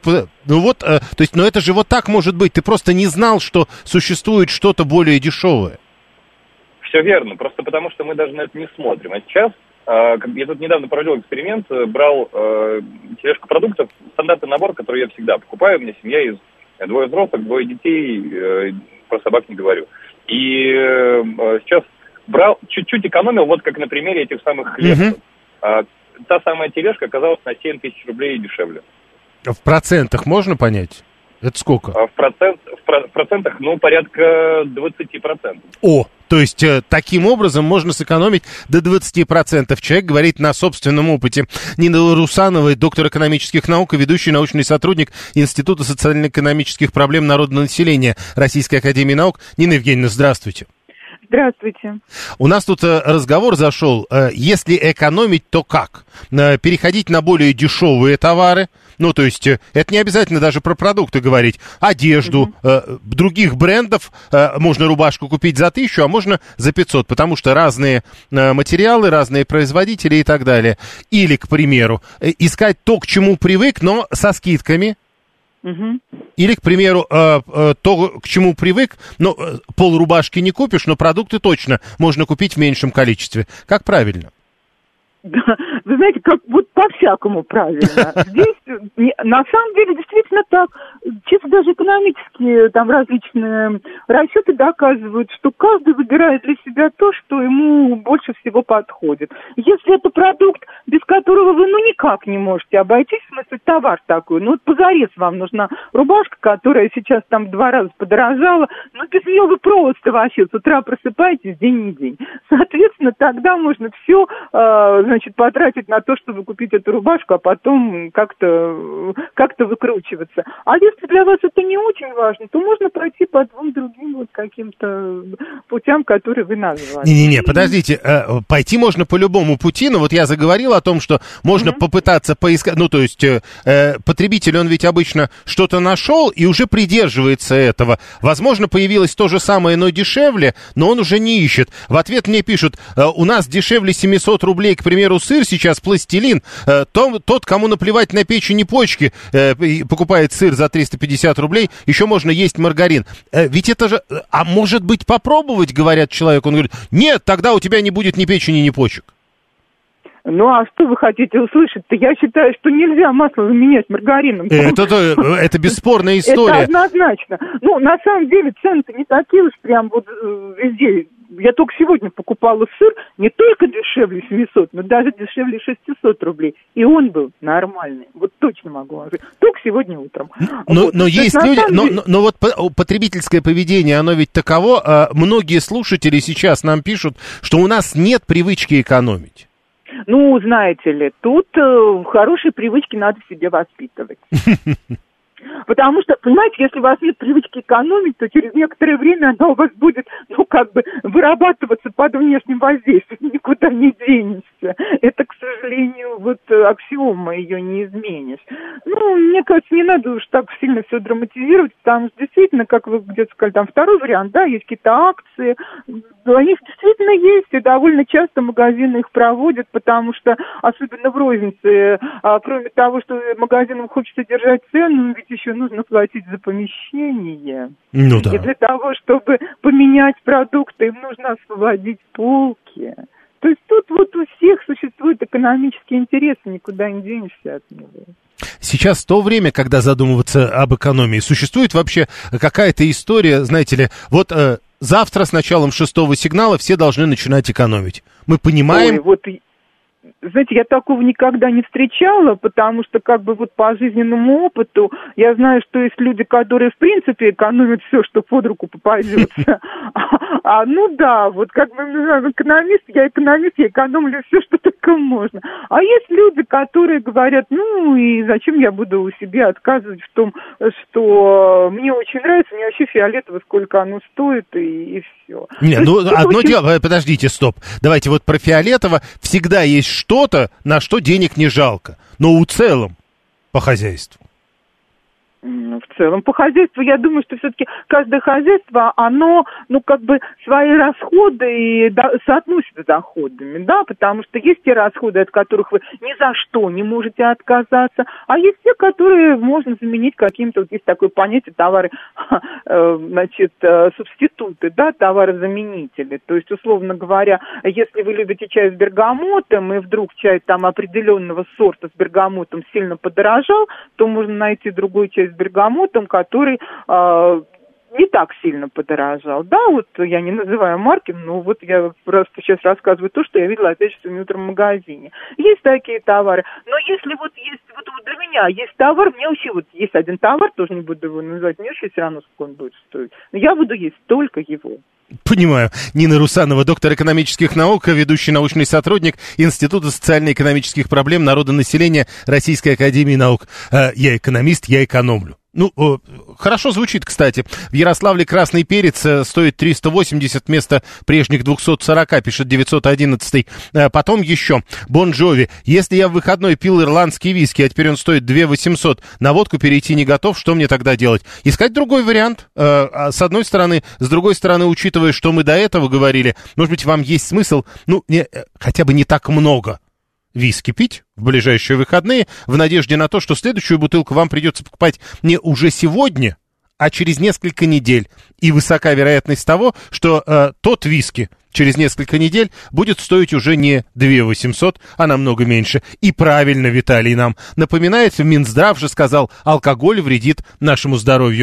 но это же вот так может быть, ты просто не знал, что существует что-то более дешевое. Все верно, просто потому что мы даже на это не смотрим. А сейчас, я тут недавно проводил эксперимент, брал тележку продуктов, стандартный набор, который я всегда покупаю, у меня семья из 2 взрослых, 2 детей, про собак не говорю. И сейчас брал, чуть-чуть экономил, вот как на примере этих самых хлебцев. Та самая тележка оказалась на 7 тысяч рублей дешевле. В процентах можно понять? Это сколько? В процентах, порядка 20%. То есть таким образом можно сэкономить до 20%. Человек говорит на собственном опыте. Нина Русанова, доктор экономических наук и ведущий научный сотрудник Института социально-экономических проблем народного населения Российской академии наук. Нина Евгеньевна, здравствуйте. Здравствуйте. У нас тут разговор зашел. Если экономить, то как? Переходить на более дешевые товары? То есть это не обязательно даже про продукты говорить. Одежду, других брендов. Можно рубашку купить за 1000, а можно за 500, потому что разные материалы, разные производители и так далее. Или, к примеру, искать то, к чему привык, но со скидками. Или, к примеру, то, к чему привык, полрубашки не купишь, но продукты точно можно купить в меньшем количестве. Как правильно? Да, вы знаете, как вот по-всякому правильно. Здесь, на самом деле, действительно так. Чисто даже экономические там различные расчеты доказывают, что каждый выбирает для себя то, что ему больше всего подходит. Если это продукт, без которого вы никак не можете обойтись, в смысле товар такой, позарез вам нужна рубашка, которая сейчас там в 2 раза подорожала, без нее вы просто вообще с утра просыпаетесь день и день. Соответственно, тогда можно все потратить на то, чтобы купить эту рубашку, а потом как-то выкручиваться. А если для вас это не очень важно, то можно пройти по 2 другим каким-то путям, которые вы назвали. Не-не-не, подождите, пойти можно по любому пути, но вот я заговорил о том, что можно попытаться поискать, потребитель, он ведь обычно что-то нашел и уже придерживается этого. Возможно, появилось то же самое, но дешевле, но он уже не ищет. В ответ мне пишут, у нас дешевле 700 рублей, к примеру, сыр сейчас, пластилин, тот, кому наплевать на печень и почки, покупает сыр за 350 рублей, еще можно есть маргарин. Ведь это же... А может быть попробовать, говорят человеку? Он говорит, нет, тогда у тебя не будет ни печени, ни почек. А что вы хотите услышать-то? Я считаю, что нельзя масло заменять маргарином. Это бесспорная история. Это однозначно. На самом деле цены-то не такие уж прям везде. Я только сегодня покупала сыр не только дешевле 700, но даже дешевле 600 рублей. И он был нормальный. Вот точно могу вам сказать. Только сегодня утром. Но есть люди... Но вот потребительское поведение, оно ведь таково. Многие слушатели сейчас нам пишут, что у нас нет привычки экономить. Знаете ли, тут хорошие привычки надо в себе воспитывать. Потому что, понимаете, если у вас нет привычки экономить, то через некоторое время она у вас будет, вырабатываться под внешним воздействием, никуда не денешься. Это, к сожалению, аксиома, ее не изменишь. Мне кажется, не надо уж так сильно все драматизировать, потому что действительно, как вы где-то сказали, там второй вариант, есть какие-то акции, они действительно есть, и довольно часто магазины их проводят, потому что, особенно в рознице, кроме того, что магазинам хочется держать цену, ведь еще нужно платить за помещение. Да. И для того, чтобы поменять продукты, им нужно освободить полки. То есть тут у всех существует экономический интерес, никуда не денешься от него. Сейчас то время, когда задумываться об экономии. Существует вообще какая-то история, знаете ли, завтра с началом 6-го сигнала все должны начинать экономить. Мы понимаем... знаете, я такого никогда не встречала, потому что как бы вот по жизненному опыту я знаю, что есть люди, которые в принципе экономят все, что под руку попадется. Ну да, вот как бы экономист, я экономлю все, что только можно. А есть люди, которые говорят, ну и зачем я буду у себя отказывать в том, что мне очень нравится, мне вообще фиолетово, сколько оно стоит, и все. Не, ну одно дело, подождите, стоп. Давайте вот про фиолетово. Всегда есть что-то, на что денег не жалко. Но в целом по хозяйству. В целом по хозяйству, я думаю, что все-таки каждое хозяйство, оно, ну, как бы свои расходы и соотносит с доходами, да, потому что есть те расходы, от которых вы ни за что не можете отказаться, а есть те, которые можно заменить каким-то, вот есть такое понятие товары, значит, субституты, да, товарозаменители, то есть, условно говоря, если вы любите чай с бергамотом, и вдруг чай там определенного сорта с бергамотом сильно подорожал, то можно найти другой чай с бергамотом, который не так сильно подорожал. Да, вот я не называю марки, но вот я просто сейчас рассказываю то, что я видела, опять же, сегодня утром в магазине. Есть такие товары. Но если вот есть, вот для меня есть товар, мне вообще вот есть один товар, тоже не буду его называть, мне вообще все равно, сколько он будет стоить. Но я буду есть только его. Понимаю. Нина Русанова, доктор экономических наук, ведущий научный сотрудник Института социально-экономических проблем народонаселения Российской академии наук. Я экономист, я экономлю. Ну, хорошо звучит, кстати. В Ярославле красный перец стоит 380 вместо прежних 240, пишет 911. Потом еще. Бон Джови. Если я в выходной пил ирландский виски, а теперь он стоит 2800, на водку перейти не готов, что мне тогда делать? Искать другой вариант. С одной стороны. С другой стороны, учитывая, что мы до этого говорили, может быть, вам есть смысл, ну, хотя бы не так много виски пить в ближайшие выходные, в надежде на то, что следующую бутылку вам придется покупать не уже сегодня, а через несколько недель. И высока вероятность того, что тот виски через несколько недель будет стоить уже не 2800, а намного меньше. И правильно Виталий нам напоминает, Минздрав же сказал, алкоголь вредит нашему здоровью.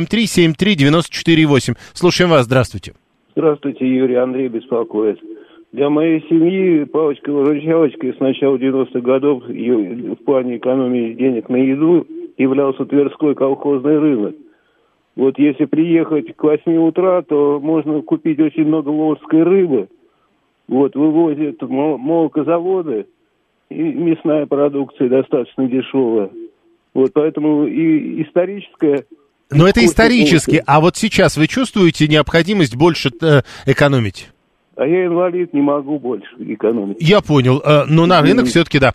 7373948. Слушаем вас, здравствуйте. Здравствуйте, Юрий, Андрей беспокоит. Для моей семьи палочка-выручалочка с начала 90-х годов в плане экономии денег на еду являлся Тверской колхозный рынок. Вот если приехать к 8 утра, то можно купить очень много волжской рыбы. Вот, вывозят молокозаводы, и мясная продукция достаточно дешевая. Вот, поэтому и историческая... Но это исторически, а вот сейчас вы чувствуете необходимость больше экономить? А я инвалид, не могу больше экономить. Я понял, но на рынок все-таки да.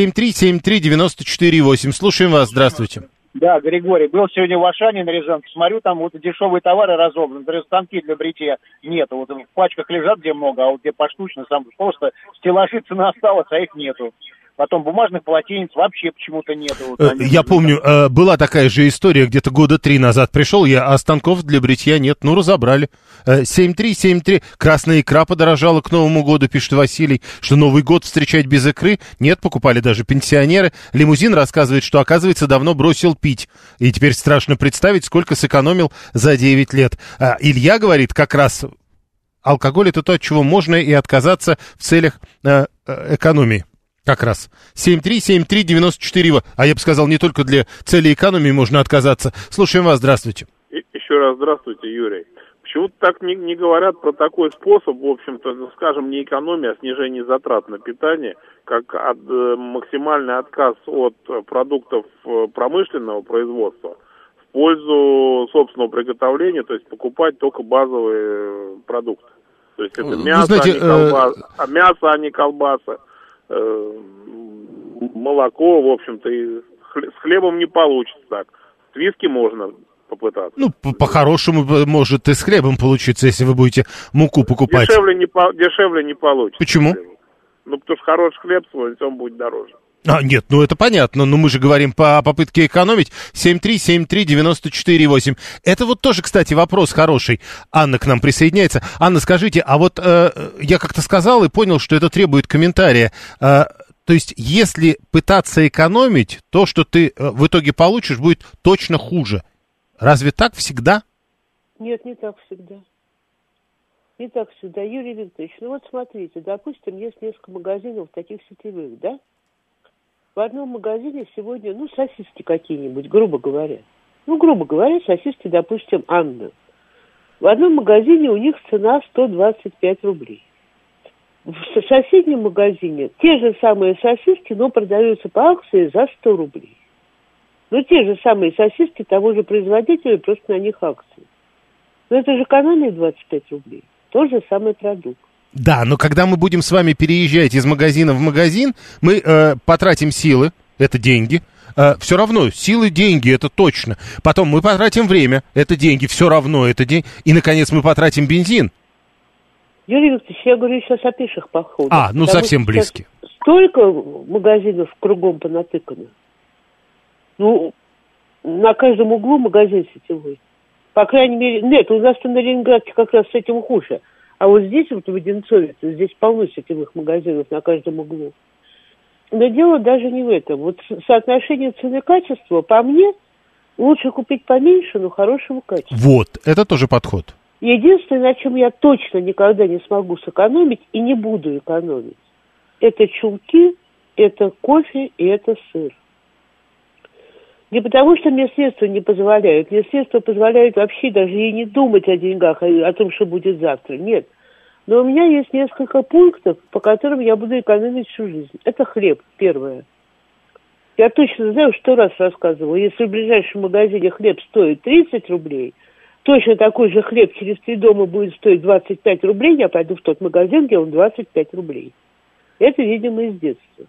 7373948. Слушаем вас, здравствуйте. Да, Григорий, был сегодня в Ашане на Рязанке, смотрю, там вот дешевые товары разобраны, например, станки для бритья нет, вот в пачках лежат где много, а вот где поштучно, сам просто стеллажи цена осталась, а их нету. Потом бумажных полотенец вообще почему-то нету. Я помню, была такая же история, где-то года 3 назад пришел я, а станков для бритья нет. Ну, разобрали. 7373. Красная икра подорожала к Новому году, пишет Василий. Что Новый год встречать без икры? Нет, покупали даже пенсионеры. Лимузин рассказывает, что, оказывается, давно бросил пить. И теперь страшно представить, сколько сэкономил за 9 лет. Илья говорит, как раз алкоголь — это то, от чего можно и отказаться в целях экономии. Как раз. 7373948. А я бы сказал, не только для цели экономии можно отказаться. Слушаем вас, здравствуйте. Еще раз здравствуйте, Юрий. Почему-то так не говорят про такой способ, в общем-то, скажем, не экономия, а снижение затрат на питание, как максимальный отказ от продуктов промышленного производства в пользу собственного приготовления, то есть покупать только базовые продукты. То есть это мясо, знаете, мясо, а не колбаса. Молоко, в общем-то, и с хлебом не получится так. С виски можно попытаться. Ну, по-хорошему, может и с хлебом получиться, если вы будете муку покупать. Дешевле не получится. Почему? Ну, потому что хороший хлеб свой, он будет дороже. Нет, ну это понятно, но мы же говорим по попытке экономить. 7373948. Это вот тоже, кстати, вопрос хороший. Анна к нам присоединяется. Анна, скажите, а вот я как-то сказал и понял, что это требует комментария. То есть, если пытаться экономить, то, что ты в итоге получишь, будет точно хуже. Разве так всегда? Нет, не так всегда. Не так всегда, Юрий Викторович. Ну вот смотрите, допустим, есть несколько магазинов таких сетевых, да? В одном магазине сегодня, сосиски какие-нибудь, грубо говоря. Грубо говоря, сосиски, допустим, Анна. В одном магазине у них цена 125 рублей. В соседнем магазине те же самые сосиски, но продаются по акции за 100 рублей. Те же самые сосиски того же производителя, просто на них акции. Но это же экономия 25 рублей. Тот же самый продукт. Да, но когда мы будем с вами переезжать из магазина в магазин, мы потратим силы, это деньги. Все равно, силы, деньги, это точно. Потом мы потратим время, это деньги, все равно это деньги. И, наконец, мы потратим бензин. Юрий Викторович, я говорю сейчас о пеших походах. Совсем близки. Столько магазинов кругом понатыкано. На каждом углу магазин сетевой. По крайней мере, нет, у нас-то на Ленинградке как раз с этим хуже. А вот здесь, вот в Одинцове, здесь полно сетевых магазинов на каждом углу. Но дело даже не в этом. Вот соотношение цены-качества, по мне, лучше купить поменьше, но хорошего качества. Вот, это тоже подход. Единственное, на чем я точно никогда не смогу сэкономить и не буду экономить, это чулки, это кофе и это сыр. Не потому, что мне средства не позволяют. Мне средства позволяют вообще даже и не думать о деньгах, о том, что будет завтра. Нет. Но у меня есть несколько пунктов, по которым я буду экономить всю жизнь. Это хлеб, первое. Я точно знаю, 100 раз рассказывала. Если в ближайшем магазине хлеб стоит 30 рублей, точно такой же хлеб через 3 дома будет стоить 25 рублей, я пойду в тот магазин, где он 25 рублей. Это, видимо, из детства.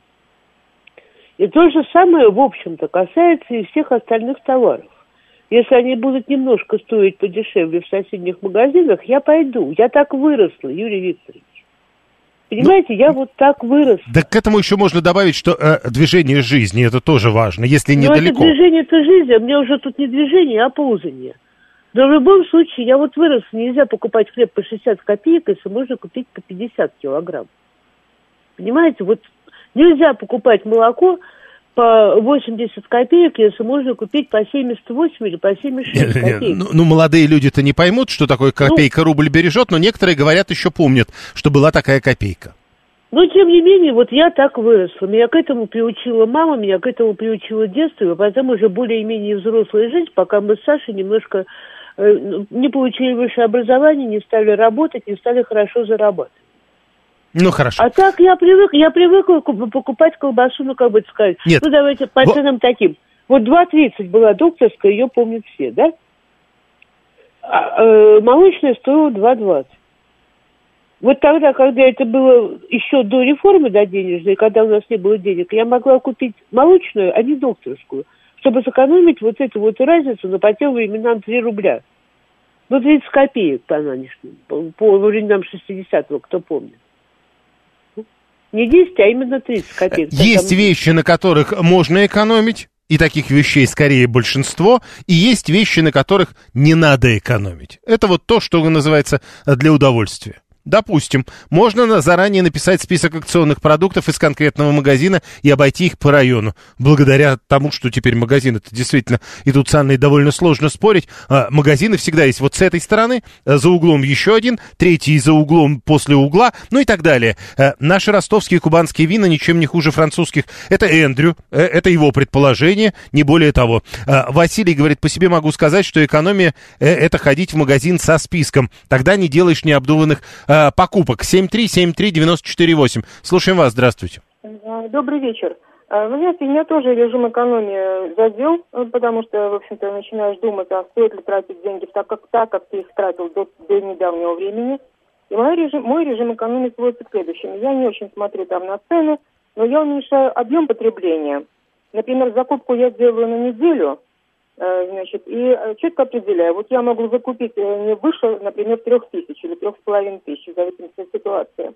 И то же самое, в общем-то, касается и всех остальных товаров. Если они будут немножко стоить подешевле в соседних магазинах, я пойду. Я так выросла, Юрий Викторович. Понимаете, я вот так выросла. Да к этому еще можно добавить, что движение жизни, это тоже важно, если недалеко. Но это движение-то жизни, а мне уже тут не движение, а ползание. Но в любом случае, я вот выросла, нельзя покупать хлеб по 60 копеек, если можно купить по 50 килограмм. Понимаете, вот нельзя покупать молоко по 80 копеек, если можно купить по 78 или по 76 копеек. Молодые люди-то не поймут, что такое копейка рубль бережет, но некоторые, говорят, еще помнят, что была такая копейка. Но, тем не менее, вот я так выросла. Меня к этому приучила мама, меня к этому приучила детство, и потом уже более-менее взрослая жизнь, пока мы с Сашей немножко не получили высшее образование, не стали работать, не стали хорошо зарабатывать. Хорошо. А так я привыкла покупать колбасу, как бы сказать. Нет. Давайте по ценам таким. Вот 2,30 была докторская, ее помнят все, да? Молочная стоила 2,20. Вот тогда, когда это было еще до реформы, до денежной, когда у нас не было денег, я могла купить молочную, а не докторскую, чтобы сэкономить вот эту вот разницу на по тем временам 3 рубля. 30 копеек по нынешним, по временам 60-го, кто помнит. Не 10, а именно 30 копеек. Есть вещи, на которых можно экономить, и таких вещей скорее большинство, и есть вещи, на которых не надо экономить. Это вот то, что называется для удовольствия. Допустим, можно заранее написать список акционных продуктов из конкретного магазина и обойти их по району. Благодаря тому, что теперь магазин, это действительно, и тут с Анной довольно сложно спорить, магазины всегда есть вот с этой стороны, за углом еще один, третий за углом после угла, и так далее. Наши ростовские и кубанские вина ничем не хуже французских. Это Эндрю, это его предположение, не более того. Василий говорит, по себе могу сказать, что экономия это ходить в магазин со списком. Тогда не делаешь необдуманных покупок. 7373948. Слушаем вас, здравствуйте. Добрый вечер. Вы знаете, меня тоже режим экономии задел, потому что, в общем-то, начинаешь думать, а стоит ли тратить деньги так, как ты их тратил до недавнего времени. И мой режим экономии сводится к следующему. Я не очень смотрю там на цены, но я уменьшаю объем потребления. Например, закупку я делаю на неделю, и четко определяю. Вот я могу закупить не выше, например, 3000 или 3500, в зависимости от ситуации.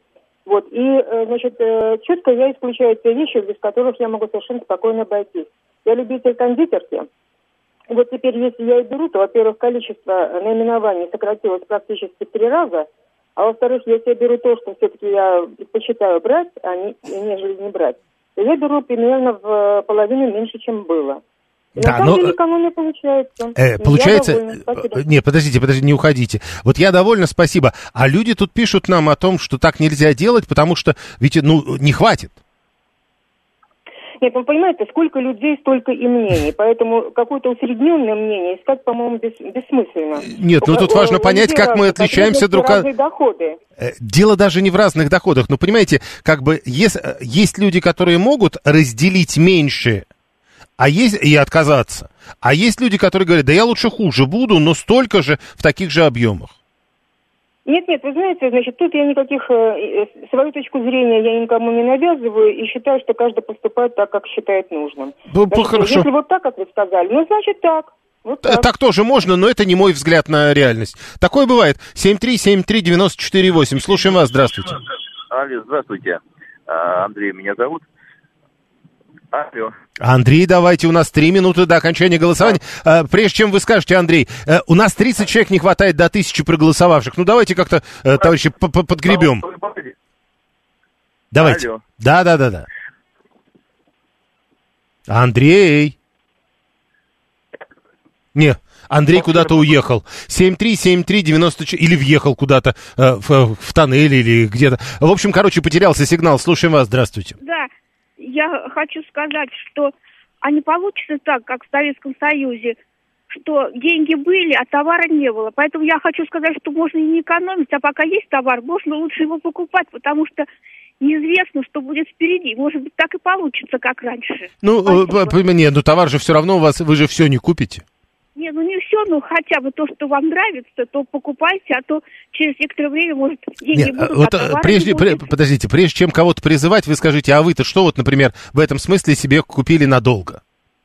Четко я исключаю те вещи, без которых я могу совершенно спокойно обойтись. Я любитель кондитерки. Вот теперь, если я и беру, то, во-первых, количество наименований сократилось практически в 3 раза, а во-вторых, если я беру то, что все-таки я предпочитаю брать, нежели не брать, то я беру примерно в половину меньше, чем было. На самом деле экономия получается. Получается? Не, подождите, не уходите. Вот я довольна, спасибо. А люди тут пишут нам о том, что так нельзя делать, потому что ведь, не хватит. Нет, вы понимаете, сколько людей, столько и мнений. Поэтому какое-то усредненное мнение искать, по-моему, бессмысленно. Нет, тут важно понять, как мы отличаемся друг от друга. Дело даже не в разных доходах. Но понимаете, есть люди, которые могут разделить меньше, и отказаться. А есть люди, которые говорят, да я лучше хуже буду, но столько же в таких же объемах. Нет, вы знаете, значит, тут я никаких, свою точку зрения я никому не навязываю и считаю, что каждый поступает так, как считает нужным. Хорошо. Если вот так, как вы сказали, значит так. Вот так. Так тоже можно, но это не мой взгляд на реальность. Такое бывает. 7373948. Слушаем вас, здравствуйте. Алло, здравствуйте. Андрей меня зовут. Алло. Андрей, давайте, у нас 3 минуты до окончания голосования. Прежде чем вы скажете, Андрей, у нас 30 человек не хватает до 1000 проголосовавших. Давайте как-то, товарищи, подгребем. Давайте. Алло. Да. Андрей. Не, Андрей куда-то уехал. 7373948 или въехал куда-то в тоннель или где-то. В общем, потерялся сигнал. Слушаем вас, здравствуйте. Да. Я хочу сказать, что не получится так, как в Советском Союзе, что деньги были, а товара не было. Поэтому я хочу сказать, что можно и не экономить, а пока есть товар, можно лучше его покупать, потому что неизвестно, что будет впереди. Может быть, так и получится, как раньше. Товар же все равно у вас, вы же все не купите. Не все, хотя бы то, что вам нравится, то покупайте, а то через некоторое время, может, деньги будут, подождите, прежде чем кого-то призывать, вы скажите, а вы-то что, например, в этом смысле себе купили надолго?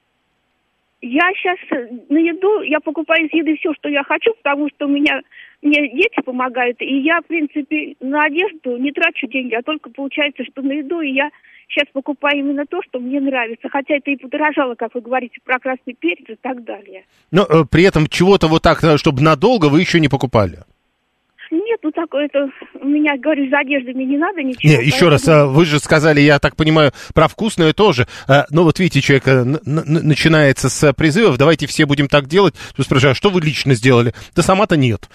Я сейчас на еду, я покупаю из еды все, что я хочу, потому что мне дети помогают, и я, в принципе, на одежду не трачу деньги, а только получается, что на еду, и я сейчас покупаю именно то, что мне нравится. Хотя это и подорожало, как вы говорите, про красный перец и так далее. Но при этом чего-то вот так, чтобы надолго вы еще не покупали? Нет, это у меня, говорю, за одеждой мне не надо ничего. Не, еще раз, вы же сказали, я так понимаю, про вкусное тоже. Но вот видите, человек начинается с призывов, давайте все будем так делать. Ты спрашиваешь, а что вы лично сделали? Да сама-то нет.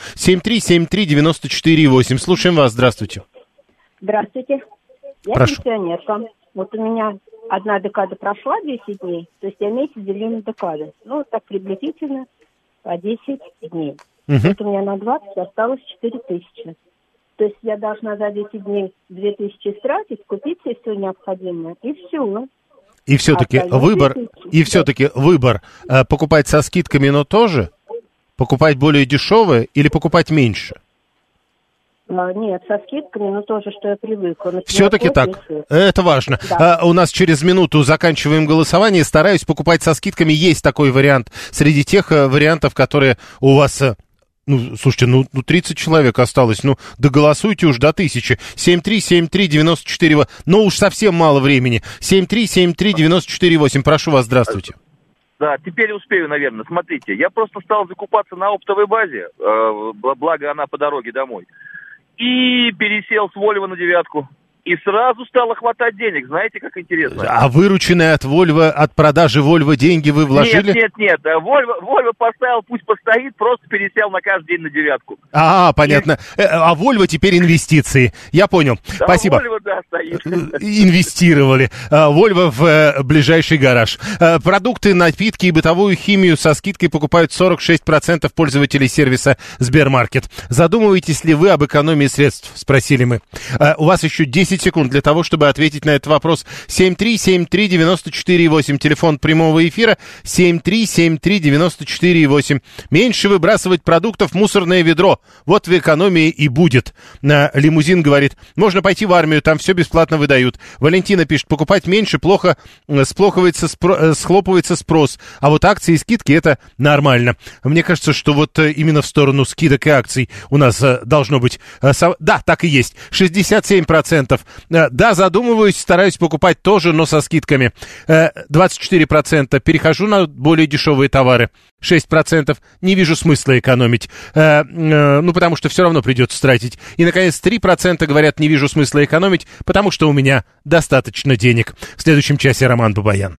7373948. Слушаем вас, здравствуйте. Здравствуйте. Я пенсионерка. Вот у меня одна декада прошла, 10 дней, то есть я месяц делю на декады. Так приблизительно по 10 дней. Вот у меня на 20 осталось 4000. То есть я должна за 10 дней 2000 истратить, купить себе все необходимое, и все. И все-таки выбор покупать со скидками, но тоже? Покупать более дешевое или покупать меньше? Нет, со скидками, но тоже, что я привыкла. Все-таки так, это важно. Да. У нас через минуту заканчиваем голосование. Стараюсь покупать со скидками. Есть такой вариант среди тех вариантов, которые у вас... слушайте, 30 человек осталось. Доголосуйте уж до 1000. 7373948. Но уж совсем мало времени. 7373948. Прошу вас, здравствуйте. Да, теперь успею, наверное. Смотрите, я просто стал закупаться на оптовой базе, благо она по дороге домой. И пересел с Вольво на 9. И сразу стало хватать денег. Знаете, как интересно? А вырученные от продажи Вольво деньги вы вложили? Нет. Вольво поставил, пусть постоит, просто пересел на каждый день на 9. Понятно. А Вольво теперь инвестиции. Я понял. Да, спасибо. Вольво, да, стоит. Инвестировали. Вольво в ближайший гараж. Продукты, напитки и бытовую химию со скидкой покупают 46% пользователей сервиса Сбермаркет. Задумываетесь ли вы об экономии средств? Спросили мы. У вас еще 10 секунд для того, чтобы ответить на этот вопрос. 7373948, телефон прямого эфира, 7373948. Меньше выбрасывать продуктов в мусорное ведро. Вот в экономии и будет. Лимузин говорит, можно пойти в армию, там все бесплатно выдают. Валентина пишет, покупать меньше, схлопывается спрос. А вот акции и скидки это нормально. Мне кажется, что вот именно в сторону скидок и акций у нас должно быть... Да, так и есть. 67%. Да, задумываюсь, стараюсь покупать тоже, но со скидками. 24% перехожу на более дешевые товары. 6% не вижу смысла экономить. Потому что все равно придется тратить. И, наконец, 3% говорят, не вижу смысла экономить, потому что у меня достаточно денег. В следующем часе Роман Бабаян.